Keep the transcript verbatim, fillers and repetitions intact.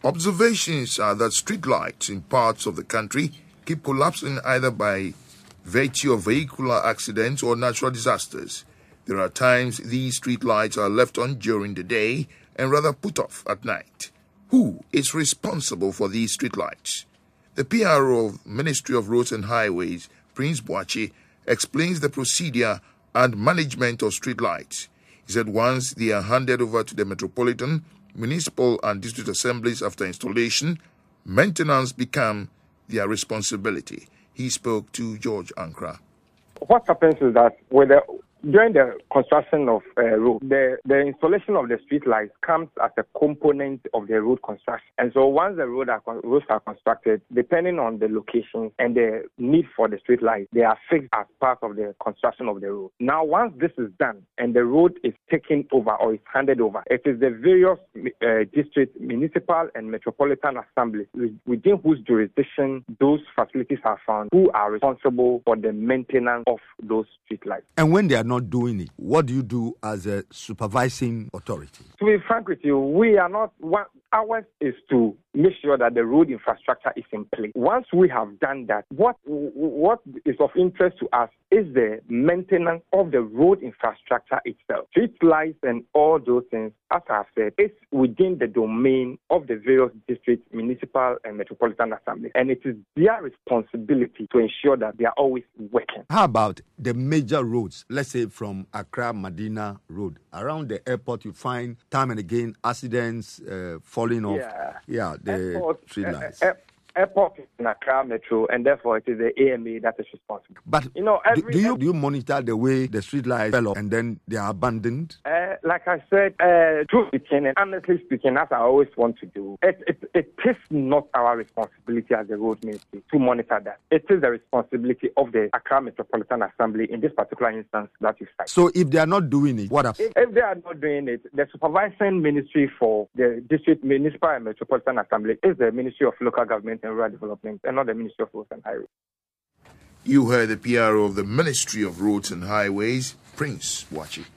Observations are that streetlights in parts of the country keep collapsing either by virtue of vehicular accidents or natural disasters. There are times these streetlights are left on during the day and rather put off at night. Who is responsible for these streetlights? The P R O of Ministry of Roads and Highways, Prince Boakye, explains the procedure and management of streetlights. He said once they are handed over to the Metropolitan, Municipal and District Assemblies after installation, maintenance become their responsibility. He spoke to George Ankra. What happens is that with the During the construction of a uh, road, the, the installation of the street lights comes as a component of the road construction. And so once the road are, roads are constructed, depending on the location and the need for the street lights, they are fixed as part of the construction of the road. Now, once this is done and the road is taken over or is handed over, it is the various uh, district, municipal and metropolitan assemblies within whose jurisdiction those facilities are found who are responsible for the maintenance of those street lights. And when they are not doing it, what do you do as a supervising authority? To be frank with you, we are not, one, ours is to make sure that the road infrastructure is in place. Once we have done that, what what is of interest to us is the maintenance of the road infrastructure itself. Street lights and all those things, as I have said, is within the domain of the various district, municipal and metropolitan assemblies. And it is their responsibility to ensure that they are always working. How about the major roads? Let's say from Accra, Medina Road. Around the airport, you find time and again accidents uh, falling off. Yeah, yeah the airport, street lights. Uh, uh, airport is in Accra Metro, and therefore it is the A M A that is responsible. But you know, every, do, do you do you monitor the way the street lights fell off and then they are abandoned? Uh, like I said, uh, truth speaking, and honestly speaking, as I always want to do, it, it, it is not our responsibility as the road ministry to monitor that. It is the responsibility of the Accra Metropolitan Assembly in this particular instance that you cite. So if they are not doing it, what happens? If, if they are not doing it, the supervising ministry for the district, municipal and metropolitan assembly is the Ministry of Local Government and Rural Development and not the Ministry of Roads and Highways. You heard the P R O of the Ministry of Roads and Highways, Prince Boakye.